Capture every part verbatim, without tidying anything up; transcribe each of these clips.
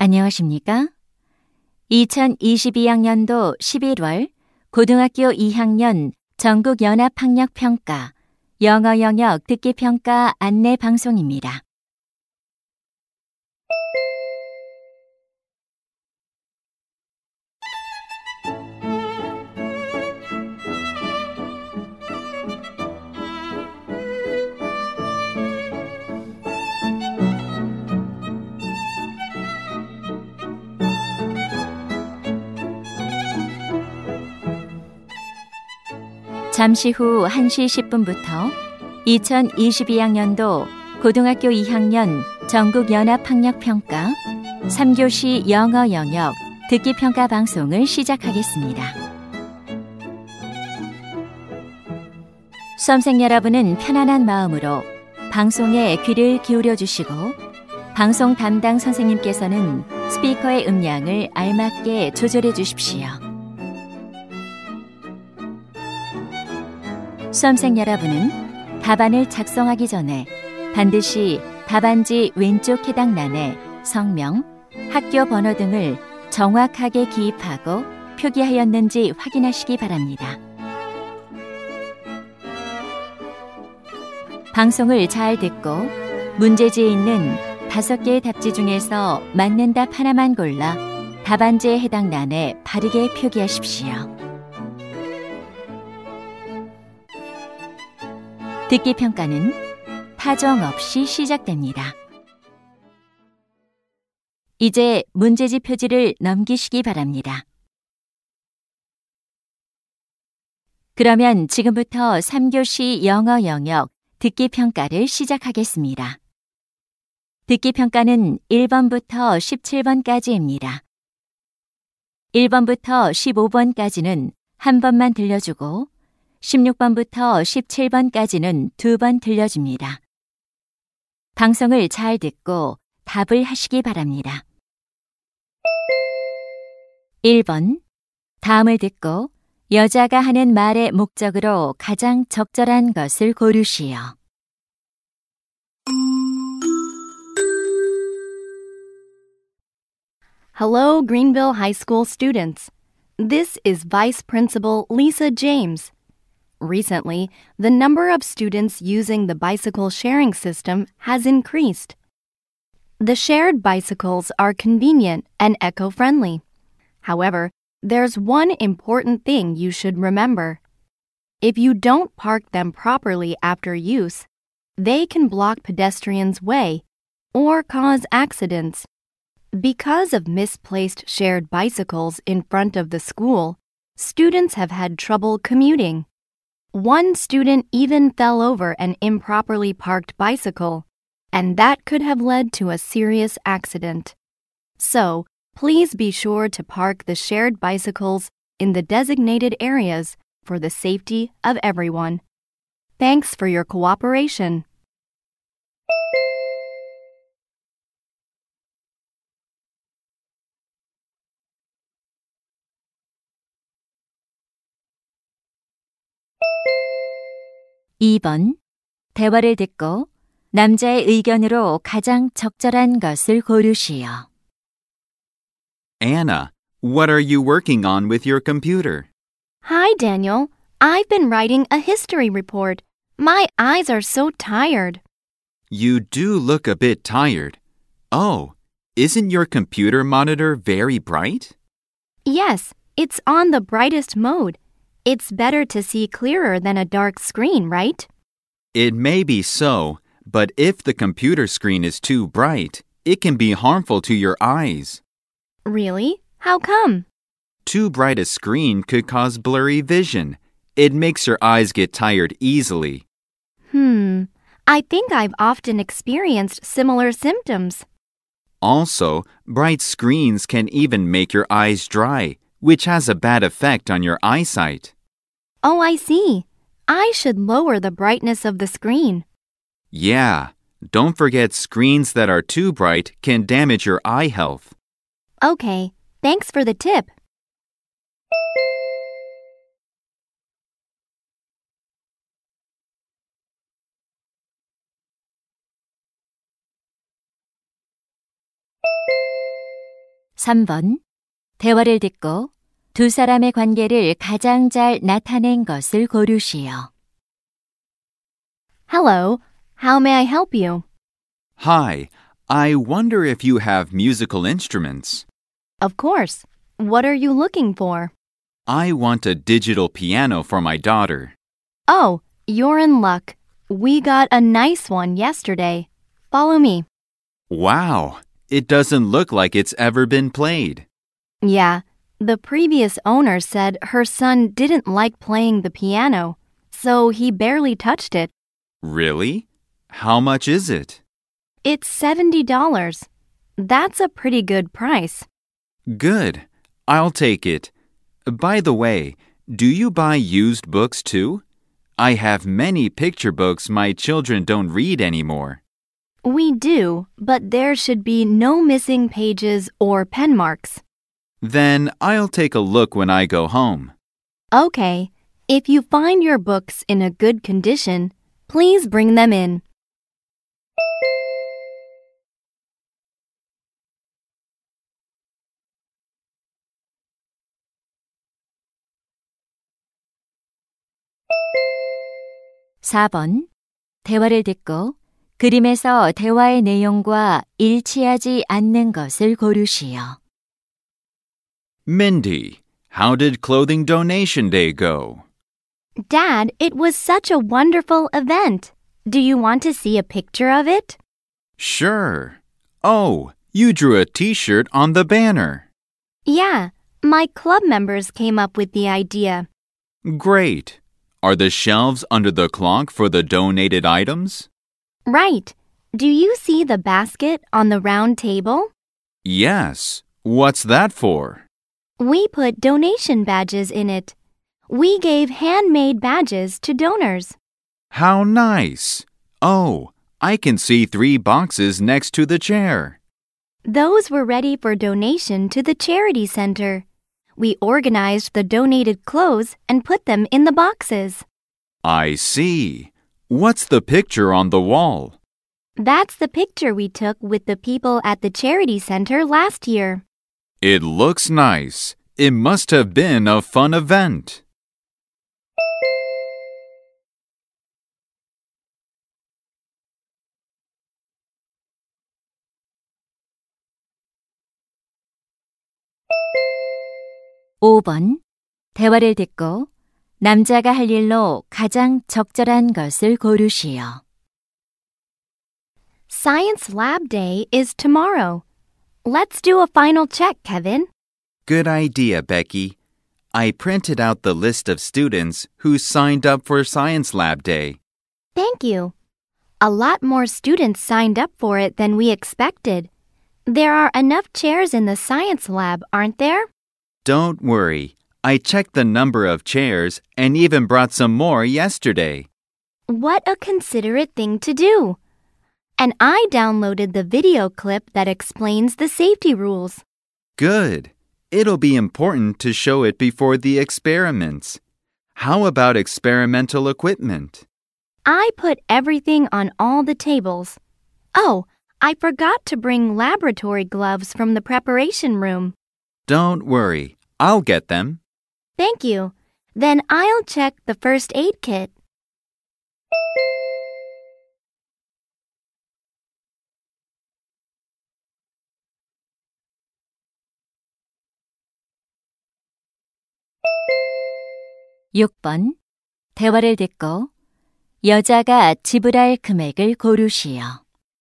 안녕하십니까? 이천이십이 학년도 십일월 고등학교 이 학년 전국연합학력평가 영어 영역 듣기평가 안내 방송입니다. 잠시 후 한 시 십 분부터 이천이십이 학년도 고등학교 이 학년 전국연합학력평가 삼 교시 영어 영역 듣기평가 방송을 시작하겠습니다. 수험생 여러분은 편안한 마음으로 방송에 귀를 기울여 주시고 방송 담당 선생님께서는 스피커의 음량을 알맞게 조절해 주십시오. 수험생 여러분은 답안을 작성하기 전에 반드시 답안지 왼쪽 해당란에 성명, 학교 번호 등을 정확하게 기입하고 표기하였는지 확인하시기 바랍니다. 방송을 잘 듣고 문제지에 있는 다섯 개의 답지 중에서 맞는 답 하나만 골라 답안지에 해당란에 바르게 표기하십시오. 듣기 평가는 타정 없이 시작됩니다. 이제 문제지 표지를 넘기시기 바랍니다. 그러면 지금부터 삼 교시 영어 영역 듣기 평가를 시작하겠습니다. 듣기 평가는 일 번부터 십칠 번까지입니다. 일 번부터 십오 번까지는 한 번만 들려주고 십육 번부터 십칠 번까지는 두 번 들려줍니다. 방송을 잘 듣고 답을 하시기 바랍니다. 일 번. 다음을 듣고 여자가 하는 말의 목적으로 가장 적절한 것을 고르시오. Hello, Greenville High School students. This is Vice Principal Lisa James. Recently, the number of students using the bicycle sharing system has increased. The shared bicycles are convenient and eco-friendly. However, there's one important thing you should remember. If you don't park them properly after use, they can block pedestrians' way or cause accidents. Because of misplaced shared bicycles in front of the school, students have had trouble commuting. One student even fell over an improperly parked bicycle, and that could have led to a serious accident. So, please be sure to park the shared bicycles in the designated areas for the safety of everyone. Thanks for your cooperation. 이 번. 대화를 듣고 남자의 의견으로 가장 적절한 것을 고르시오. Anna, what are you working on with your computer? Hi, Daniel. I've been writing a history report. My eyes are so tired. You do look a bit tired. Oh, isn't your computer monitor very bright? Yes, it's on the brightest mode. It's better to see clearer than a dark screen, right? It may be so, but if the computer screen is too bright, it can be harmful to your eyes. Really? How come? Too bright a screen could cause blurry vision. It makes your eyes get tired easily. Hmm, I think I've often experienced similar symptoms. Also, bright screens can even make your eyes dry, which has a bad effect on your eyesight. Oh, I see. I should lower the brightness of the screen. Yeah, don't forget screens that are too bright can damage your eye health. Okay, thanks for the tip. 삼 번. 대화를 듣고 두 사람의 관계를 가장 잘 나타낸 것을 고르시오. Hello, how may I help you? Hi, I wonder if you have musical instruments. Of course. What are you looking for? I want a digital piano for my daughter. Oh, you're in luck. We got a nice one yesterday. Follow me. Wow, it doesn't look like it's ever been played. Yeah, the previous owner said her son didn't like playing the piano, so he barely touched it. Really? How much is it? It's seventy dollars. That's a pretty good price. Good. I'll take it. By the way, do you buy used books too? I have many picture books my children don't read anymore. We do, but there should be no missing pages or pen marks. Then I'll take a look when I go home. Okay, if you find your books in a good condition, please bring them in. 사 번. 대화를 듣고 그림에서 대화의 내용과 일치하지 않는 것을 고르시오. Mindy, how did Clothing Donation Day go? Dad, it was such a wonderful event. Do you want to see a picture of it? Sure. Oh, you drew a t-shirt on the banner. Yeah, my club members came up with the idea. Great. Are the shelves under the clock for the donated items? Right. Do you see the basket on the round table? Yes. What's that for? We put donation badges in it. We gave handmade badges to donors. How nice. Oh, I can see three boxes next to the chair. Those were ready for donation to the charity center. We organized the donated clothes and put them in the boxes. I see. What's the picture on the wall? That's the picture we took with the people at the charity center last year. It looks nice. It must have been a fun event. 오 번. 대화를 듣고 남자가 할 일로 가장 적절한 것을 고르시오. Science Lab Day is tomorrow. Let's do a final check, Kevin. Good idea, Becky. I printed out the list of students who signed up for Science Lab Day. Thank you. A lot more students signed up for it than we expected. There are enough chairs in the science lab, aren't there? Don't worry. I checked the number of chairs and even brought some more yesterday. What a considerate thing to do. And I downloaded the video clip that explains the safety rules. Good. It'll be important to show it before the experiments. How about experimental equipment? I put everything on all the tables. Oh, I forgot to bring laboratory gloves from the preparation room. Don't worry. I'll get them. Thank you. Then I'll check the first aid kit. 육 번. 대화를 듣고 여자가 지불할 금액을 고르시오.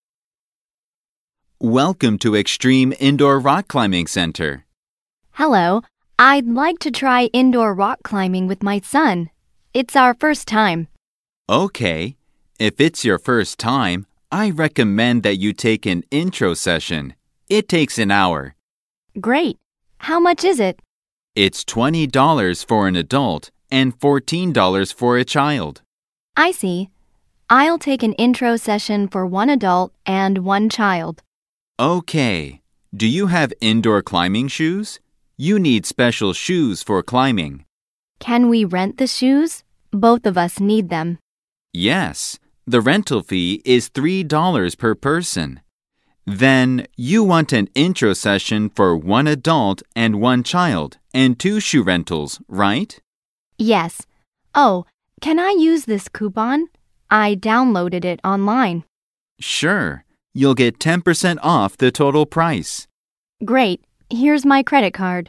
Welcome to Extreme Indoor Rock Climbing Center. Hello. I'd like to try indoor rock climbing with my son. It's our first time. Okay. If it's your first time, I recommend that you take an intro session. It takes an hour. Great. How much is it? It's twenty dollars for an adult and fourteen dollars for a child. I see. I'll take an intro session for one adult and one child. Okay. Do you have indoor climbing shoes? You need special shoes for climbing. Can we rent the shoes? Both of us need them. Yes. The rental fee is three dollars per person. Then you want an intro session for one adult and one child and two shoe rentals, right? Yes. Oh, can I use this coupon? I downloaded it online. Sure. You'll get ten percent off the total price. Great. Here's my credit card.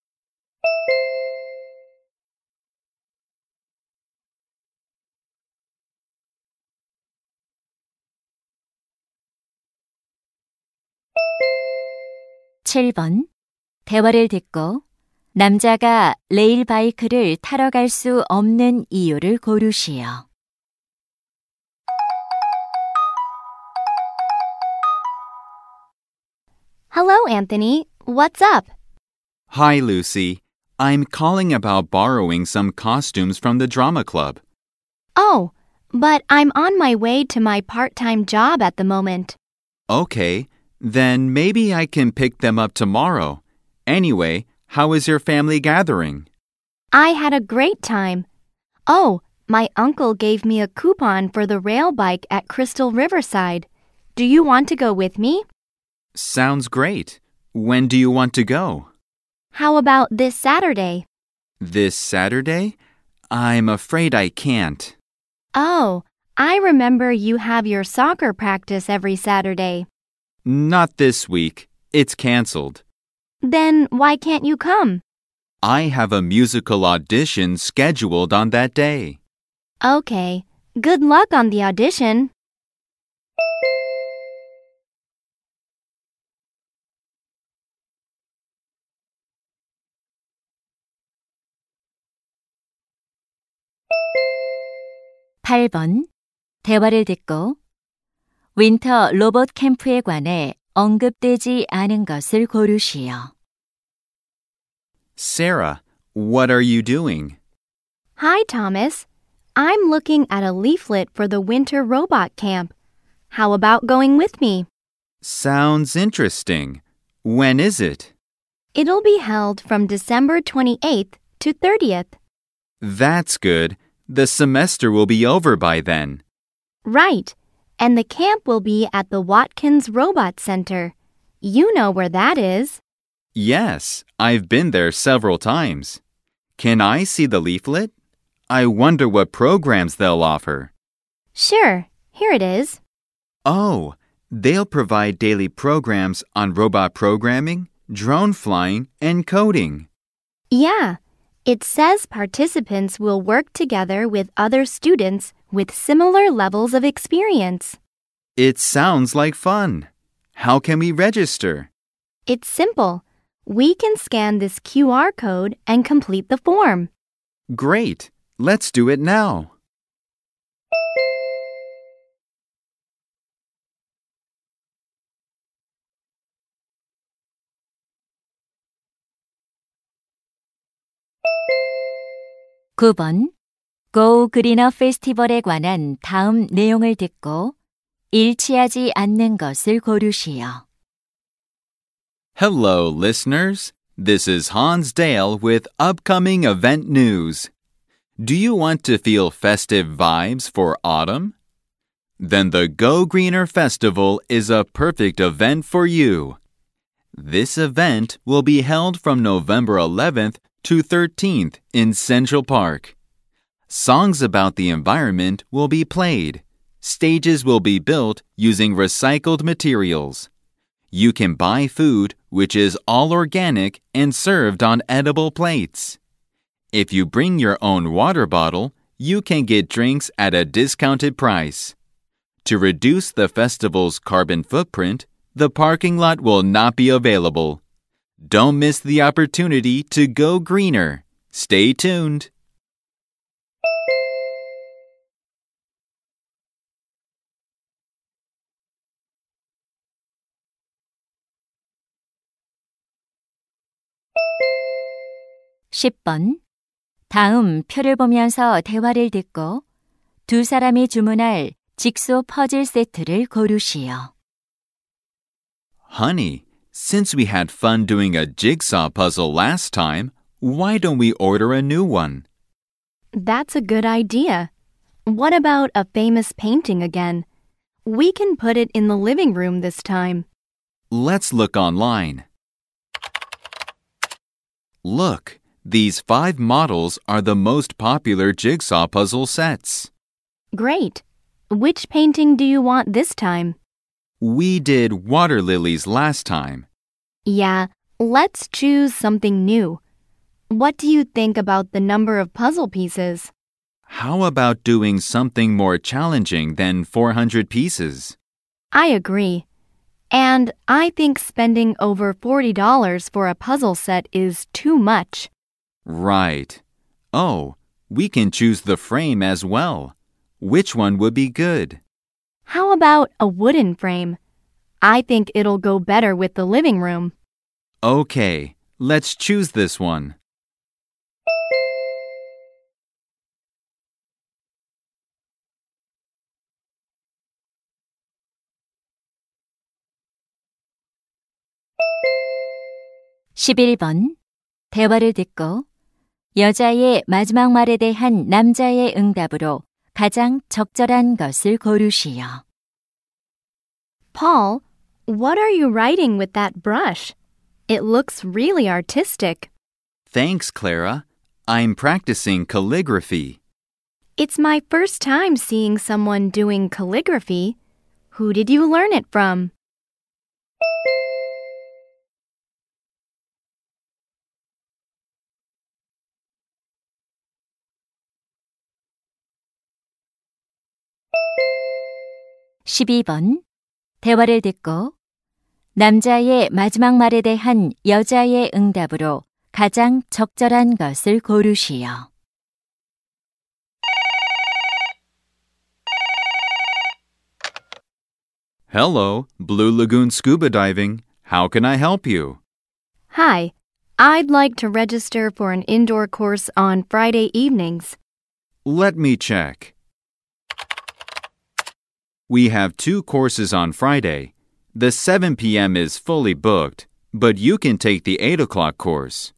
칠 번. 대화를 듣고 남자가 레일 바이크를 타러 갈 수 없는 이유를 고르시오. Hello, Anthony. What's up? Hi, Lucy. I'm calling about borrowing some costumes from the drama club. Oh, but I'm on my way to my part-time job at the moment. Okay, then maybe I can pick them up tomorrow. Anyway, how is your family gathering? I had a great time. Oh, my uncle gave me a coupon for the rail bike at Crystal Riverside. Do you want to go with me? Sounds great. When do you want to go? How about this Saturday? This Saturday? I'm afraid I can't. Oh, I remember you have your soccer practice every Saturday. Not this week. It's canceled. Then why can't you come? I have a musical audition scheduled on that day. Okay. Good luck on the audition. 팔 번. 대화를 듣고 윈터 로봇 캠프에 관해 언급되지 않은 것을 고르시오. Sarah, what are you doing? Hi, Thomas. I'm looking at a leaflet for the winter robot camp. How about going with me? Sounds interesting. When is it? It'll be held from December twenty-eighth to thirtieth. That's good. The semester will be over by then. Right. And the camp will be at the Watkins Robot Center. You know where that is. Yes, I've been there several times. Can I see the leaflet? I wonder what programs they'll offer. Sure. Here it is. Oh, they'll provide daily programs on robot programming, drone flying, and coding. Yeah. It says participants will work together with other students with similar levels of experience. It sounds like fun. How can we register? It's simple. We can scan this Q R code and complete the form. Great. Let's do it now. 구 번. Go Greener 페스티벌에 관한 다음 내용을 듣고 일치하지 않는 것을 고르시오. Hello, listeners. This is Hans Dale with upcoming event news. Do you want to feel festive vibes for autumn? Then the Go Greener Festival is a perfect event for you. This event will be held from November eleventh to thirteenth in Central Park. Songs about the environment will be played. Stages will be built using recycled materials. You can buy food which is all organic and served on edible plates. If you bring your own water bottle, you can get drinks at a discounted price. To reduce the festival's carbon footprint, the parking lot will not be available. Don't miss the opportunity to go greener. Stay tuned. 십 번. 다음 표를 보면서 대화를 듣고 두 사람이 주문할 직소 퍼즐 세트를 고르시오. Honey, since we had fun doing a jigsaw puzzle last time, why don't we order a new one? That's a good idea. What about a famous painting again? We can put it in the living room this time. Let's look online. Look, these five models are the most popular jigsaw puzzle sets. Great. Which painting do you want this time? We did water lilies last time. Yeah, let's choose something new. What do you think about the number of puzzle pieces? How about doing something more challenging than four hundred pieces? I agree. And I think spending over forty dollars for a puzzle set is too much. Right. Oh, we can choose the frame as well. Which one would be good? How about a wooden frame? I think it'll go better with the living room. Okay, let's choose this one. 십일 번. 대화를 듣고 여자의 마지막 말에 대한 남자의 응답으로 가장 적절한 것을 고르시오. Paul, what are you writing with that brush? It looks really artistic. Thanks, Clara. I'm practicing calligraphy. It's my first time seeing someone doing calligraphy. Who did you learn it from? 십이 번. 대화를 듣고 남자의 마지막 말에 대한 여자의 응답으로 가장 적절한 것을 고르시오. Hello, Blue Lagoon Scuba Diving. How can I help you? Hi, I'd like to register for an indoor course on Friday evenings. Let me check. We have two courses on Friday. The seven p.m. is fully booked, but you can take the eight o'clock course.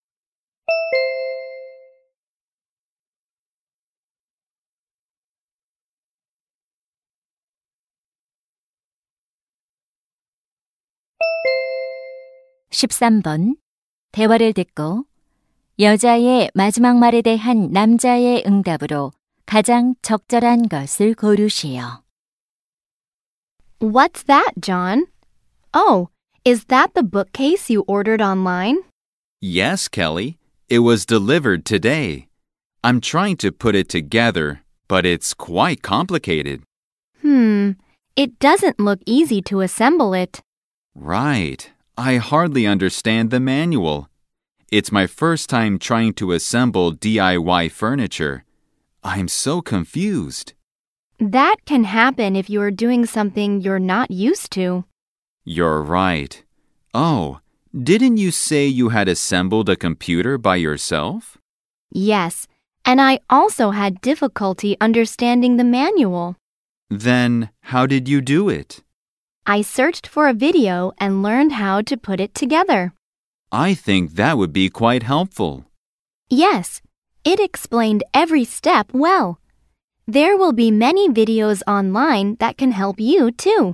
십삼 번. 대화를 듣고 여자의 마지막 말에 대한 남자의 응답으로 가장 적절한 것을 고르시오. What's that, John? Oh, is that the bookcase you ordered online? Yes, Kelly. It was delivered today. I'm trying to put it together, but it's quite complicated. Hmm, it doesn't look easy to assemble it. Right. I hardly understand the manual. It's my first time trying to assemble D I Y furniture. I'm so confused. That can happen if you're doing something you're not used to. You're right. Oh, didn't you say you had assembled a computer by yourself? Yes, and I also had difficulty understanding the manual. Then how did you do it? I searched for a video and learned how to put it together. I think that would be quite helpful. Yes, it explained every step well. There will be many videos online that can help you too.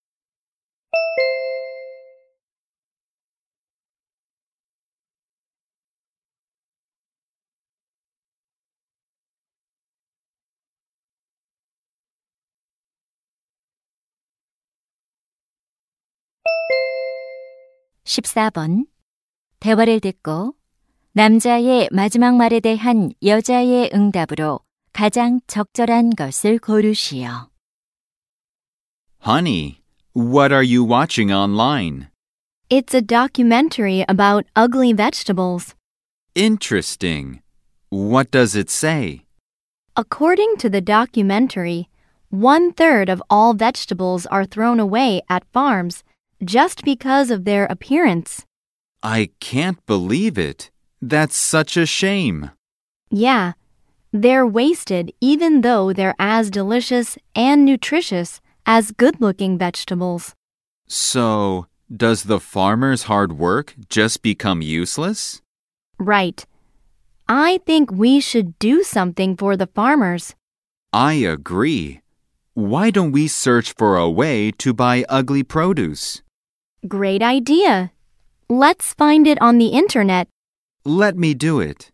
십사 번. 대화를 듣고 남자의 마지막 말에 대한 여자의 응답으로 가장 적절한 것을 고르시오. Honey, what are you watching online? It's a documentary about ugly vegetables. Interesting. What does it say? According to the documentary, one-third of all vegetables are thrown away at farms just because of their appearance. I can't believe it. That's such a shame. Yeah, they're wasted even though they're as delicious and nutritious as good-looking vegetables. So, does the farmer's hard work just become useless? Right. I think we should do something for the farmers. I agree. Why don't we search for a way to buy ugly produce? Great idea. Let's find it on the internet. Let me do it.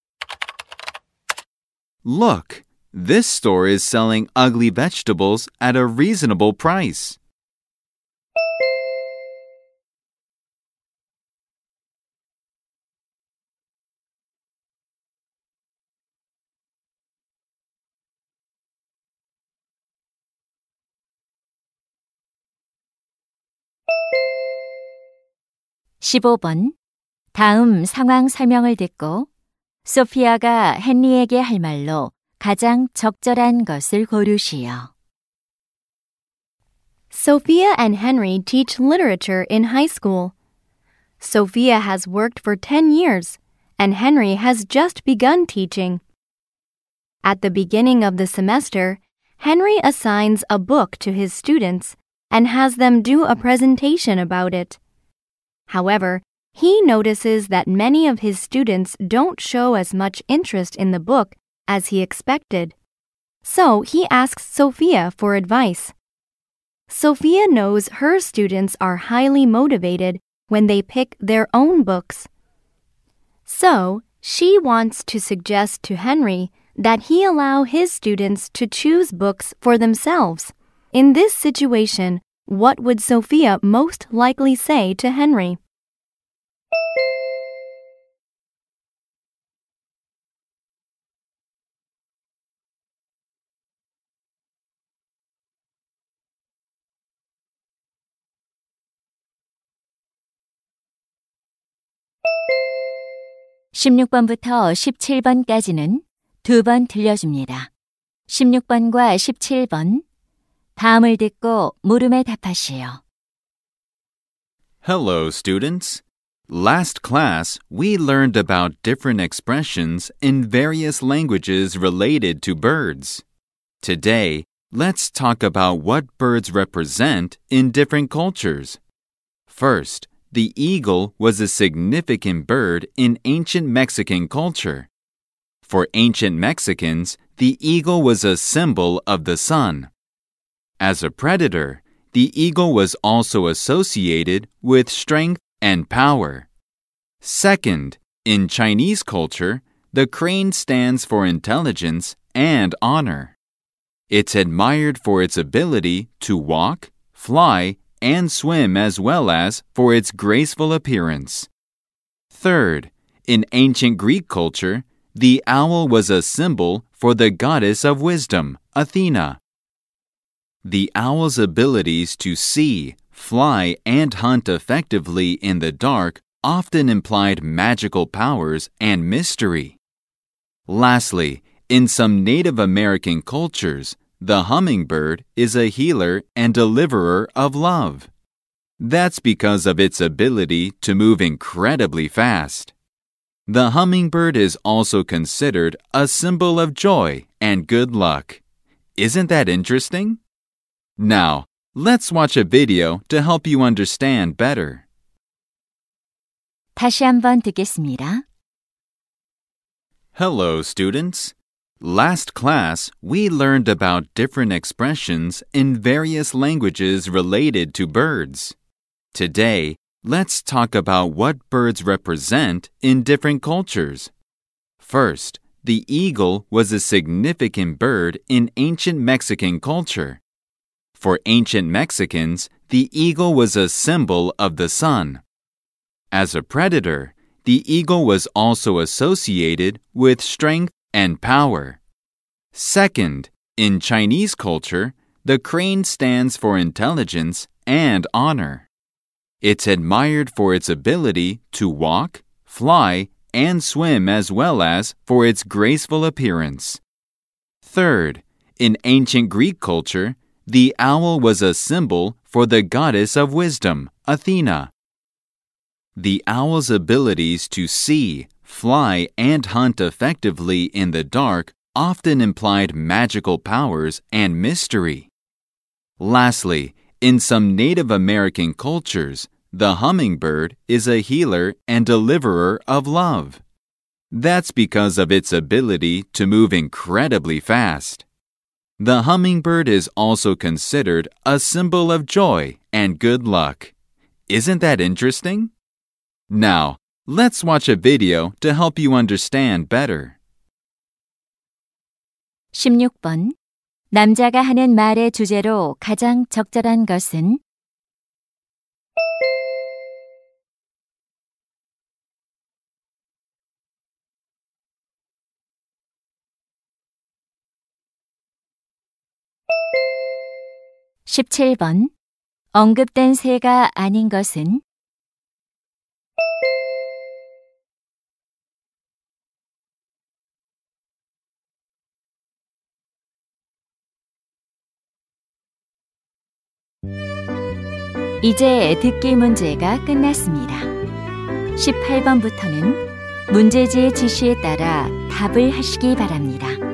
Look, this store is selling ugly vegetables at a reasonable price. 십오 번. 다음 상황 설명을 듣고 소피아가 헨리에게 할 말로 가장 적절한 것을 고르시오. Sophia and Henry teach literature in high school. Sophia has worked for ten years, and Henry has just begun teaching. At the beginning of the semester, Henry assigns a book to his students and has them do a presentation about it. However, he notices that many of his students don't show as much interest in the book as he expected. So he asks Sophia for advice. Sophia knows her students are highly motivated when they pick their own books. So she wants to suggest to Henry that he allow his students to choose books for themselves. In this situation, what would Sophia most likely say to Henry? 십육 번부터 십칠 번까지는 두 번 들려줍니다. 십육 번과 십칠 번. 다음을 듣고 물음에 답하시오. Hello, students. Last class, we learned about different expressions in various languages related to birds. Today, let's talk about what birds represent in different cultures. First, the eagle was a significant bird in ancient Mexican culture. For ancient Mexicans, the eagle was a symbol of the sun. As a predator, the eagle was also associated with strength and power. Second, in Chinese culture, the crane stands for intelligence and honor. It's admired for its ability to walk, fly, and swim as well as for its graceful appearance. Third, in ancient Greek culture, the owl was a symbol for the goddess of wisdom, Athena. The owl's abilities to see, fly, and hunt effectively in the dark often implied magical powers and mystery. Lastly, in some Native American cultures, the hummingbird is a healer and deliverer of love. That's because of its ability to move incredibly fast. The hummingbird is also considered a symbol of joy and good luck. Isn't that interesting? Now, let's watch a video to help you understand better. 다시 한번 듣겠습니다. Hello, students. Last class, we learned about different expressions in various languages related to birds. Today, let's talk about what birds represent in different cultures. First, the eagle was a significant bird in ancient Mexican culture. For ancient Mexicans, the eagle was a symbol of the sun. As a predator, the eagle was also associated with strength and power. Second, in Chinese culture, the crane stands for intelligence and honor. It's admired for its ability to walk, fly, and swim as well as for its graceful appearance. Third, in ancient Greek culture, the owl was a symbol for the goddess of wisdom, Athena. The owl's abilities to see, fly, and hunt effectively in the dark often implied magical powers and mystery. Lastly, in some Native American cultures, the hummingbird is a healer and deliverer of love. That's because of its ability to move incredibly fast. The hummingbird is also considered a symbol of joy and good luck. Isn't that interesting? Now, let's watch a video to help you understand better. 십육 번. 남자가 하는 말의 주제로 가장 적절한 것은? 십칠 번. 언급된 새가 아닌 것은? 이제 듣기 문제가 끝났습니다. 십팔 번부터는 문제지의 지시에 따라 답을 하시기 바랍니다.